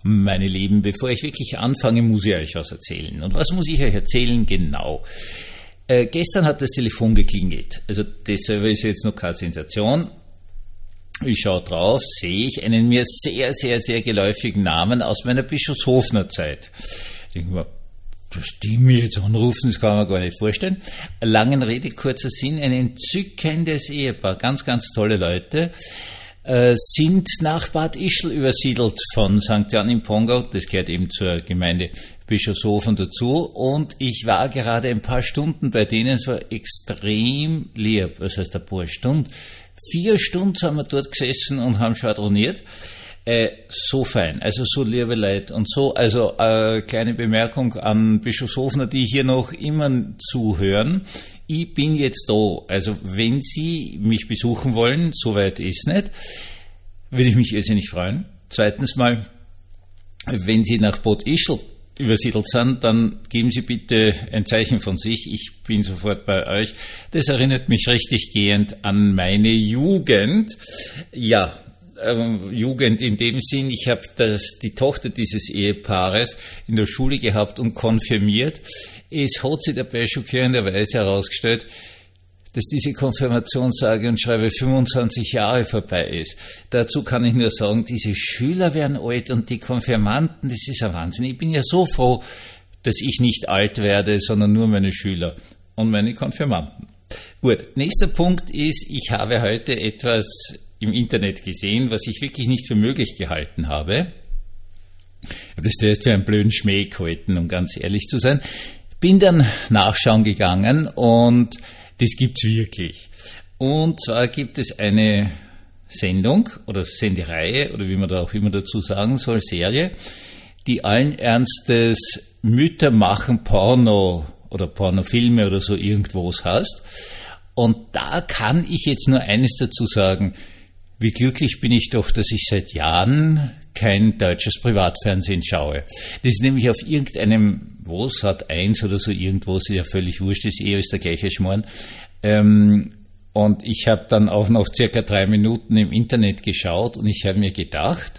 meine Lieben, bevor ich wirklich anfange, muss ich euch was erzählen. Und was muss ich euch erzählen? Genau. Gestern hat das Telefon geklingelt. Also das selber ist jetzt noch keine Sensation. Ich schaue drauf, sehe ich einen mir sehr, sehr, sehr geläufigen Namen aus meiner Bischofshofener Zeit. Ich denke mir, dass die mir jetzt anrufen, das kann man gar nicht vorstellen. Langen Rede, kurzer Sinn, ein entzückendes Ehepaar, ganz, ganz tolle Leute, sind nach Bad Ischl übersiedelt von St. Jan im Pongau, das gehört eben zur Gemeinde Bischofshofen dazu, und ich war gerade ein paar Stunden bei denen, es war extrem lieb, das heißt ein paar Stunden, 4 Stunden haben wir dort gesessen und haben schwadroniert. So fein, also so liebe Leute und so, also kleine Bemerkung an Bischofshofener, die hier noch immer zuhören. Ich bin jetzt da, also wenn Sie mich besuchen wollen, soweit ist nicht, würde ich mich irrsinnig freuen. Zweitens mal, wenn Sie nach Bad Ischl übersiedelt sind, dann geben Sie bitte ein Zeichen von sich. Ich bin sofort bei euch. Das erinnert mich richtig gehend an meine Jugend. Ja, Jugend in dem Sinn, ich habe die Tochter dieses Ehepaares in der Schule gehabt und konfirmiert. Es hat sich dabei schockierenderweise herausgestellt, dass diese Konfirmation sage und schreibe 25 Jahre vorbei ist. Dazu kann ich nur sagen, diese Schüler werden alt und die Konfirmanten, das ist ein Wahnsinn. Ich bin ja so froh, dass ich nicht alt werde, sondern nur meine Schüler und meine Konfirmanten. Gut, nächster Punkt ist, ich habe heute etwas im Internet gesehen, was ich wirklich nicht für möglich gehalten habe. Das ist jetzt für einen blöden Schmäh gehalten, um ganz ehrlich zu sein. Bin dann nachschauen gegangen und das gibt's wirklich. Und zwar gibt es eine Sendung oder Sendereihe oder wie man da auch immer dazu sagen soll, Serie, die allen Ernstes Mütter machen Porno oder Pornofilme oder so irgendwas heißt. Und da kann ich jetzt nur eines dazu sagen: Wie glücklich bin ich doch, dass ich seit Jahren kein deutsches Privatfernsehen schaue. Das ist nämlich auf irgendeinem, Sat.1 oder so irgendwas, ist ja völlig wurscht, ist ist der gleiche Schmarrn. Und ich habe dann auch noch circa 3 Minuten im Internet geschaut und ich habe mir gedacht,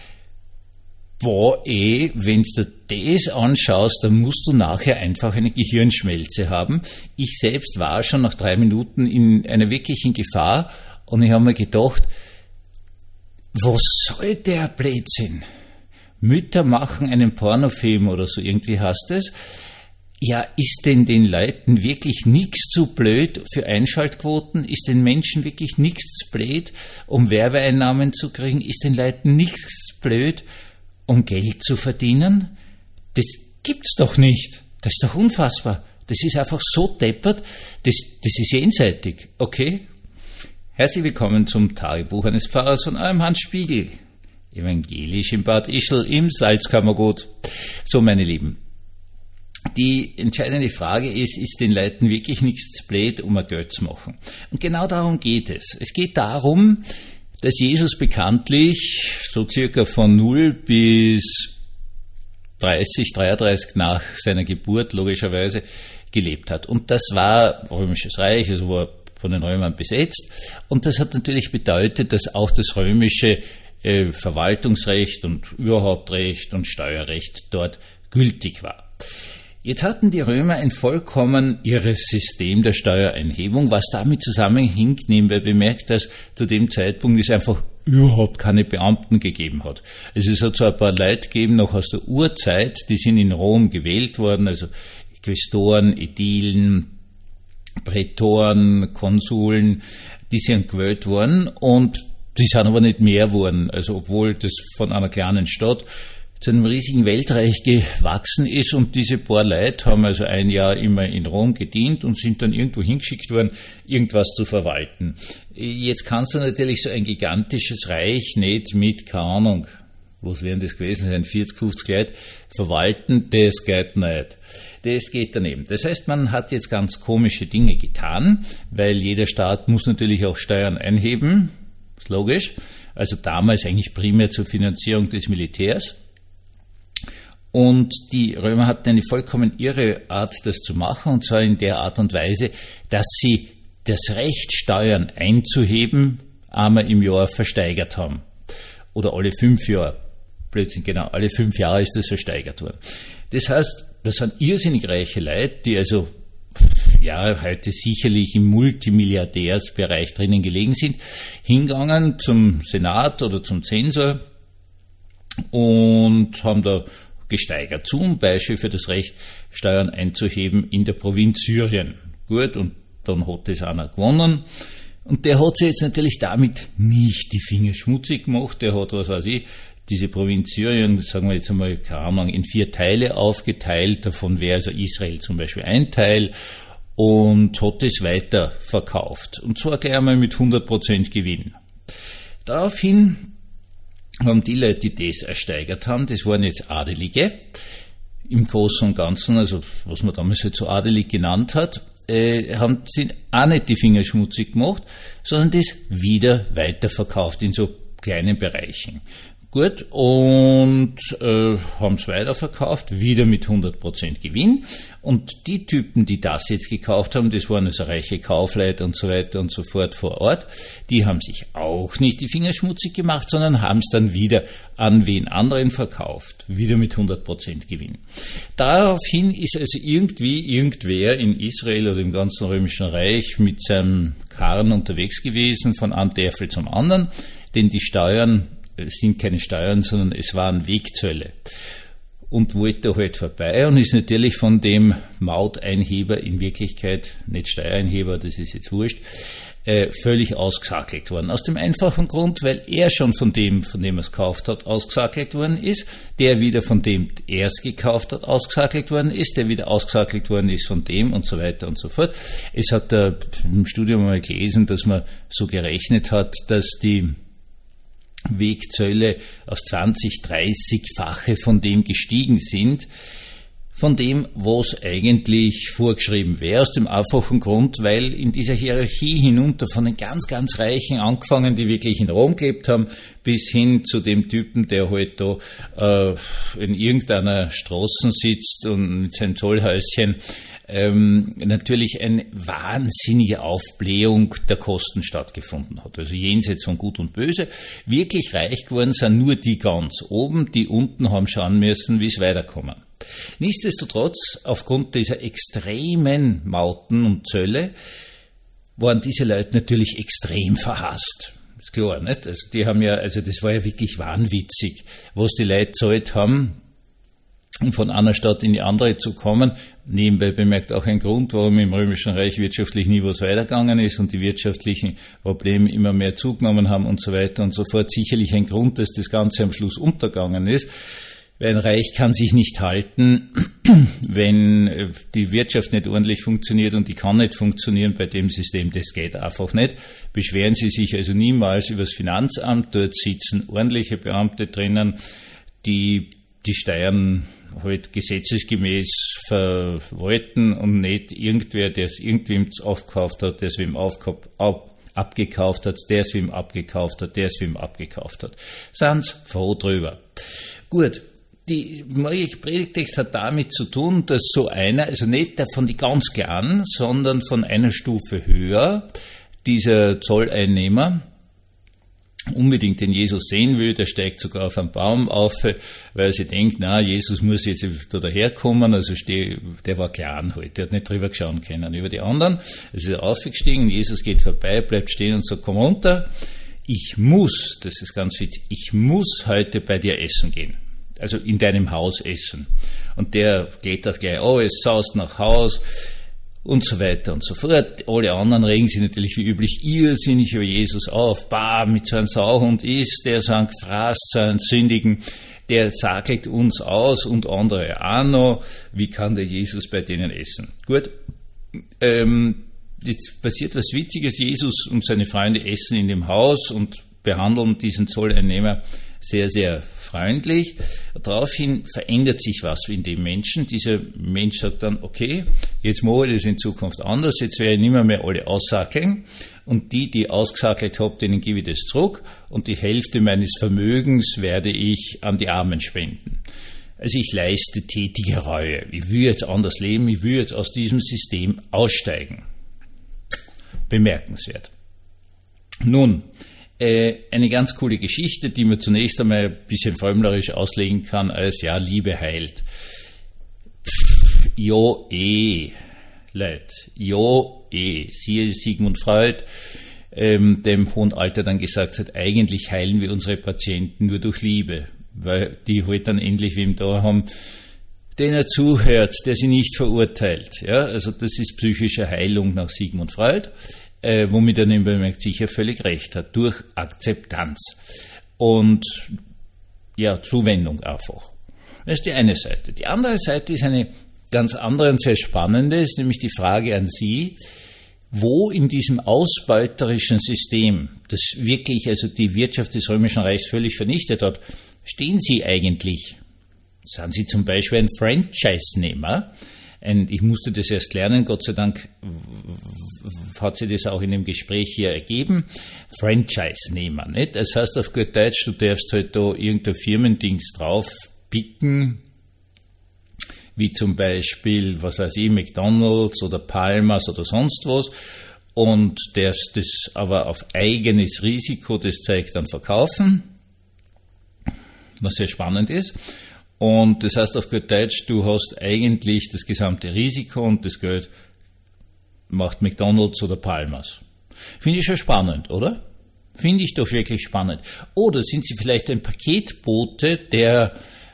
wenn du das anschaust, dann musst du nachher einfach eine Gehirnschmelze haben. Ich selbst war schon nach 3 Minuten in einer wirklichen Gefahr und ich habe mir gedacht, was soll der Blödsinn? Mütter machen einen Pornofilm oder so, irgendwie heißt es. Ja, ist denn den Leuten wirklich nichts zu blöd für Einschaltquoten? Ist den Menschen wirklich nichts zu blöd, um Werbeeinnahmen zu kriegen? Ist den Leuten nichts blöd, um Geld zu verdienen? Das gibt's doch nicht. Das ist doch unfassbar. Das ist einfach so deppert. Das ist jenseitig, okay? Herzlich willkommen zum Tagebuch eines Pfarrers von eurem Hans Spiegel, evangelisch in Bad Ischl im Salzkammergut. So, meine Lieben, die entscheidende Frage ist den Leuten wirklich nichts zu blöd, um ein Geld zu machen? Und genau darum geht es. Es geht darum, dass Jesus bekanntlich so circa von 0 bis 33 nach seiner Geburt logischerweise gelebt hat. Und das war Römisches Reich, also war von den Römern besetzt. Und das hat natürlich bedeutet, dass auch das römische Verwaltungsrecht und überhaupt Recht und Steuerrecht dort gültig war. Jetzt hatten die Römer ein vollkommen irres System der Steuereinhebung, was damit zusammenhängt, nebenbei bemerkt, dass zu dem Zeitpunkt es einfach überhaupt keine Beamten gegeben hat. Also es hat so ein paar Leute gegeben, noch aus der Urzeit, die sind in Rom gewählt worden, also Quästoren, Ädilen, Prätoren, Konsuln, die sind gewählt worden und die sind aber nicht mehr geworden, also obwohl das von einer kleinen Stadt zu einem riesigen Weltreich gewachsen ist und diese paar Leute haben also ein Jahr immer in Rom gedient und sind dann irgendwo hingeschickt worden, irgendwas zu verwalten. Jetzt kannst du natürlich so ein gigantisches Reich nicht mit, keine Ahnung, was wären das gewesen sein, 40, 50 Leute verwalten, das geht nicht. Das geht daneben. Das heißt, man hat jetzt ganz komische Dinge getan, weil jeder Staat muss natürlich auch Steuern einheben, ist logisch, also damals eigentlich primär zur Finanzierung des Militärs. Und die Römer hatten eine vollkommen irre Art, das zu machen, und zwar in der Art und Weise, dass sie das Recht, Steuern einzuheben, einmal im Jahr versteigert haben. Oder alle 5 Jahre. Blödsinn, genau, alle 5 Jahre ist das versteigert worden. Das heißt, das sind irrsinnig reiche Leute, die also heute sicherlich im Multimilliardärsbereich drinnen gelegen sind, hingegangen zum Senat oder zum Zensor und haben da gesteigert, zum Beispiel für das Recht, Steuern einzuheben in der Provinz Syrien. Gut, und dann hat das einer gewonnen. Und der hat sich jetzt natürlich damit nicht die Finger schmutzig gemacht. Der hat, was weiß ich, diese Provinz Syrien, sagen wir jetzt einmal, keine Ahnung, in 4 Teile aufgeteilt. Davon wäre also Israel zum Beispiel ein Teil und hat es weiter verkauft. Und zwar gleich einmal mit 100% Gewinn. Daraufhin haben die Leute, die das ersteigert haben, das waren jetzt Adelige, im Großen und Ganzen, also was man damals halt so adelig genannt hat, haben sie auch nicht die Finger schmutzig gemacht, sondern das wieder weiterverkauft in so kleinen Bereichen. Gut, und haben es weiterverkauft, wieder mit 100% Gewinn. Und die Typen, die das jetzt gekauft haben, das waren also reiche Kaufleute und so weiter und so fort vor Ort, die haben sich auch nicht die Finger schmutzig gemacht, sondern haben es dann wieder an wen anderen verkauft, wieder mit 100% Gewinn. Daraufhin ist also irgendwer in Israel oder im ganzen Römischen Reich mit seinem Karren unterwegs gewesen, von einem Dörfel zum anderen, denn die Steuern, es sind keine Steuern, sondern es waren Wegzölle. Und wollte halt vorbei und ist natürlich von dem Mauteinheber, in Wirklichkeit nicht Steuereinheber, das ist jetzt wurscht, völlig ausgesackelt worden. Aus dem einfachen Grund, weil er schon von dem er es gekauft hat, ausgesackelt worden ist, der wieder von dem er es gekauft hat, ausgesackelt worden ist, der wieder ausgesackelt worden ist von dem und so weiter und so fort. Es hat im Studium mal gelesen, dass man so gerechnet hat, dass die Wegzölle auf 20-, 30-fache von dem gestiegen sind, von dem, was eigentlich vorgeschrieben wäre, aus dem einfachen Grund, weil in dieser Hierarchie hinunter von den ganz, ganz Reichen angefangen, die wirklich in Rom gelebt haben, bis hin zu dem Typen, der halt da in irgendeiner Straße sitzt und mit seinem Zollhäuschen, natürlich eine wahnsinnige Aufblähung der Kosten stattgefunden hat. Also jenseits von Gut und Böse. Wirklich reich geworden sind nur die ganz oben, die unten haben schauen müssen, wie es weiterkommen. Nichtsdestotrotz, aufgrund dieser extremen Mauten und Zölle, waren diese Leute natürlich extrem verhasst. Ist klar, nicht? Also die haben ja, also das war ja wirklich wahnwitzig, was die Leute gezahlt haben, um von einer Stadt in die andere zu kommen. Nebenbei bemerkt auch ein Grund, warum im Römischen Reich wirtschaftlich nie was weitergegangen ist und die wirtschaftlichen Probleme immer mehr zugenommen haben und so weiter und so fort. Sicherlich ein Grund, dass das Ganze am Schluss untergegangen ist. Weil ein Reich kann sich nicht halten, wenn die Wirtschaft nicht ordentlich funktioniert, und die kann nicht funktionieren bei dem System, das geht einfach nicht. Beschweren Sie sich also niemals über das Finanzamt, dort sitzen ordentliche Beamte drinnen, die die Steuern halt gesetzesgemäß verwalten und nicht irgendwer, der es irgendwem aufgekauft hat, der es wem abgekauft hat, der es wem abgekauft hat, der es wem abgekauft hat. Sind Sie froh drüber. Gut. Die morgige Predigtext hat damit zu tun, dass so einer, also nicht der von die ganz Kleinen, sondern von einer Stufe höher, dieser Zolleinnehmer, unbedingt den Jesus sehen will, der steigt sogar auf einen Baum auf, weil sie denkt, na, Jesus muss jetzt da daherkommen, also der war klein halt, der hat nicht drüber schauen können über die anderen, also ist er aufgestiegen, Jesus geht vorbei, bleibt stehen und sagt, komm runter, ich muss, das ist ganz witzig, ich muss heute bei dir essen gehen. Also in deinem Haus essen. Und der geht das gleich, es saust nach Haus und so weiter und so fort. Alle anderen regen sich natürlich wie üblich irrsinnig über Jesus auf. Mit so einem Sauhund ist, der so einen gefrasst, so einen Sündigen, der sackelt uns aus und andere auch noch. Wie kann der Jesus bei denen essen? Gut, jetzt passiert was Witziges. Jesus und seine Freunde essen in dem Haus und behandeln diesen Zolleinnehmer sehr, sehr freundlich. Daraufhin verändert sich was in dem Menschen. Dieser Mensch sagt dann, okay, jetzt mache ich das in Zukunft anders, jetzt werde ich nicht mehr alle aussackeln und die ausgesackelt habe, denen gebe ich das zurück und die Hälfte meines Vermögens werde ich an die Armen spenden. Also ich leiste tätige Reue. Ich will jetzt anders leben, ich will jetzt aus diesem System aussteigen. Bemerkenswert. Nun, eine ganz coole Geschichte, die man zunächst einmal ein bisschen frömmlerisch auslegen kann als, ja, Liebe heilt. Leute, siehe Sigmund Freud, dem hohen Alter dann gesagt hat, eigentlich heilen wir unsere Patienten nur durch Liebe, weil die halt dann endlich wem da haben, den er zuhört, der sie nicht verurteilt. Ja, also das ist psychische Heilung nach Sigmund Freud, womit er nämlich sicher völlig recht hat, durch Akzeptanz und ja, Zuwendung einfach. Das ist die eine Seite. Die andere Seite ist eine ganz andere und sehr spannende, ist nämlich die Frage an Sie, wo in diesem ausbeuterischen System, das wirklich also die Wirtschaft des Römischen Reichs völlig vernichtet hat, stehen Sie eigentlich? Sind Sie zum Beispiel ein Franchise-Nehmer? Ich musste das erst lernen, Gott sei Dank hat sich das auch in dem Gespräch hier ergeben. Franchise-Nehmer, nicht? Das heißt auf gut Deutsch, du darfst halt da irgendein Firmendings drauf picken, wie zum Beispiel, was weiß ich, McDonald's oder Palmas oder sonst was, und darfst das aber auf eigenes Risiko das Zeug dann verkaufen, was sehr spannend ist. Und das heißt auf gut Deutsch, du hast eigentlich das gesamte Risiko und das Geld macht McDonald's oder Palmas. Finde ich schon spannend, oder? Finde ich doch wirklich spannend. Oder sind Sie vielleicht ein Paketbote, der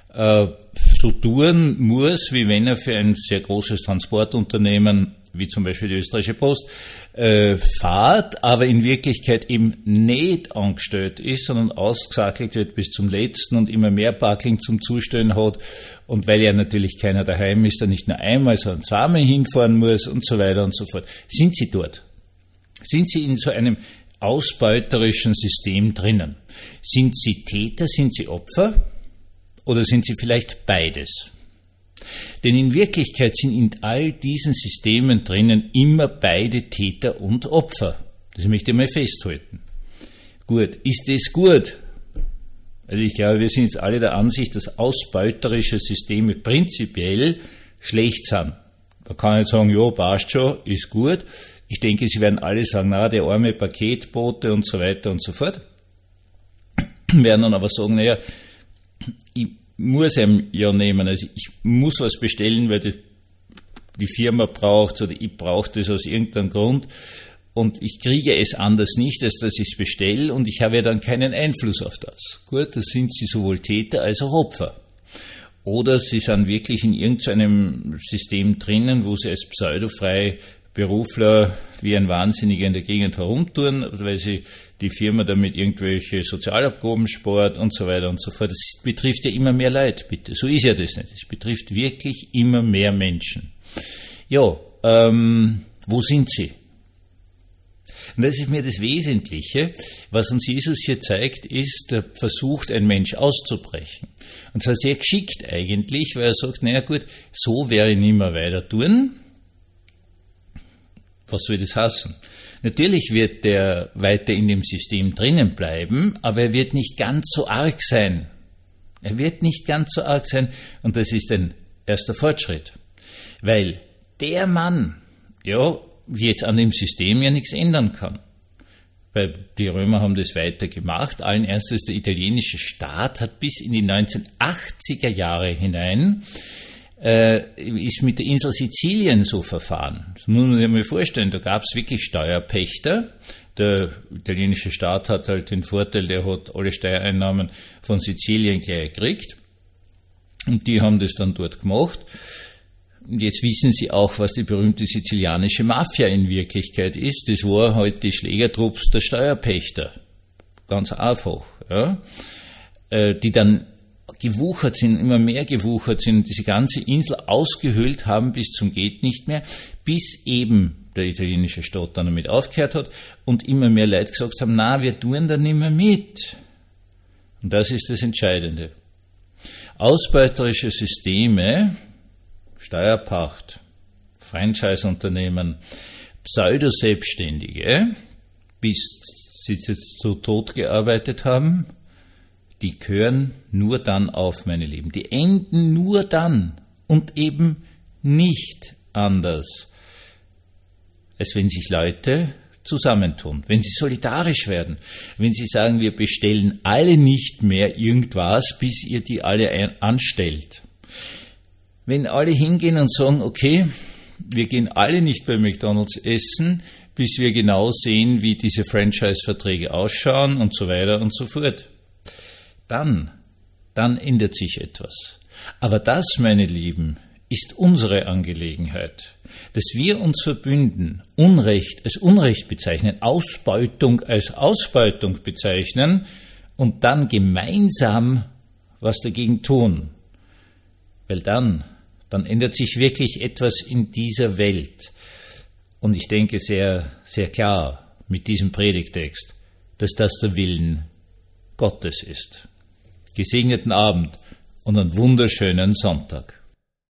so tun muss, wie wenn er für ein sehr großes Transportunternehmen, wie zum Beispiel die Österreichische Post, fahrt, aber in Wirklichkeit eben nicht angestellt ist, sondern ausgesackelt wird bis zum Letzten und immer mehr Parking zum Zustellen hat, und weil ja natürlich keiner daheim ist, er nicht nur einmal, sondern zweimal hinfahren muss und so weiter und so fort. Sind Sie dort? Sind Sie in so einem ausbeuterischen System drinnen? Sind Sie Täter, sind Sie Opfer? Oder sind Sie vielleicht beides? Denn in Wirklichkeit sind in all diesen Systemen drinnen immer beide Täter und Opfer. Das möchte ich mal festhalten. Gut, ist das gut? Also ich glaube, wir sind jetzt alle der Ansicht, dass ausbeuterische Systeme prinzipiell schlecht sind. Man kann nicht sagen, ja, passt schon, ist gut. Ich denke, Sie werden alle sagen, na, der arme Paketbote und so weiter und so fort. Werden dann aber sagen, naja, ich muss ihn ja nehmen, also ich muss was bestellen, weil die Firma braucht oder ich brauche das aus irgendeinem Grund und ich kriege es anders nicht, als dass ich es bestelle, und ich habe ja dann keinen Einfluss auf das. Gut, das sind Sie sowohl Täter als auch Opfer. Oder Sie sind wirklich in irgendeinem System drinnen, wo Sie als pseudofreie Berufler wie ein Wahnsinniger in der Gegend herumtouren, weil sie die Firma damit irgendwelche Sozialabgaben spart und so weiter und so fort. Das betrifft ja immer mehr Leute, bitte. So ist ja das nicht. Es betrifft wirklich immer mehr Menschen. Ja, wo sind sie? Und das ist mir das Wesentliche. Was uns Jesus hier zeigt, ist, er versucht, ein Mensch auszubrechen. Und zwar sehr geschickt eigentlich, weil er sagt, naja gut, so werde ich nicht mehr weiter tun. Was soll das heißen? Natürlich wird der weiter in dem System drinnen bleiben, aber er wird nicht ganz so arg sein. Er wird nicht ganz so arg sein, und das ist ein erster Fortschritt. Weil der Mann, ja, jetzt an dem System ja nichts ändern kann. Weil die Römer haben das weiter gemacht. Allen Ernstes, der italienische Staat hat bis in die 1980er Jahre hinein ist mit der Insel Sizilien so verfahren. Das muss man sich mal vorstellen, da gab es wirklich Steuerpächter. Der italienische Staat hat halt den Vorteil, der hat alle Steuereinnahmen von Sizilien gleich gekriegt. Und die haben das dann dort gemacht. Und jetzt wissen Sie auch, was die berühmte sizilianische Mafia in Wirklichkeit ist. Das war halt die Schlägertrupps der Steuerpächter. Ganz einfach. Ja. Die dann gewuchert sind, immer mehr gewuchert sind und diese ganze Insel ausgehöhlt haben bis zum geht nicht mehr, bis eben der italienische Staat dann damit aufgehört hat und immer mehr Leute gesagt haben, na, wir tun da nicht mehr mit. Und das ist das Entscheidende. Ausbeuterische Systeme, Steuerpacht, Franchise-Unternehmen, Pseudo-Selbstständige, bis sie jetzt so tot gearbeitet haben, die hören nur dann auf, meine Lieben. Die enden nur dann und eben nicht anders, als wenn sich Leute zusammentun, wenn sie solidarisch werden, wenn sie sagen, wir bestellen alle nicht mehr irgendwas, bis ihr die alle anstellt. Wenn alle hingehen und sagen, okay, wir gehen alle nicht bei McDonald's essen, bis wir genau sehen, wie diese Franchise-Verträge ausschauen und so weiter und so fort. Dann ändert sich etwas. Aber das, meine Lieben, ist unsere Angelegenheit. Dass wir uns verbünden, Unrecht als Unrecht bezeichnen, Ausbeutung als Ausbeutung bezeichnen und dann gemeinsam was dagegen tun. Weil dann ändert sich wirklich etwas in dieser Welt. Und ich denke sehr, sehr klar mit diesem Predigtext, dass das der Willen Gottes ist. Gesegneten Abend und einen wunderschönen Sonntag.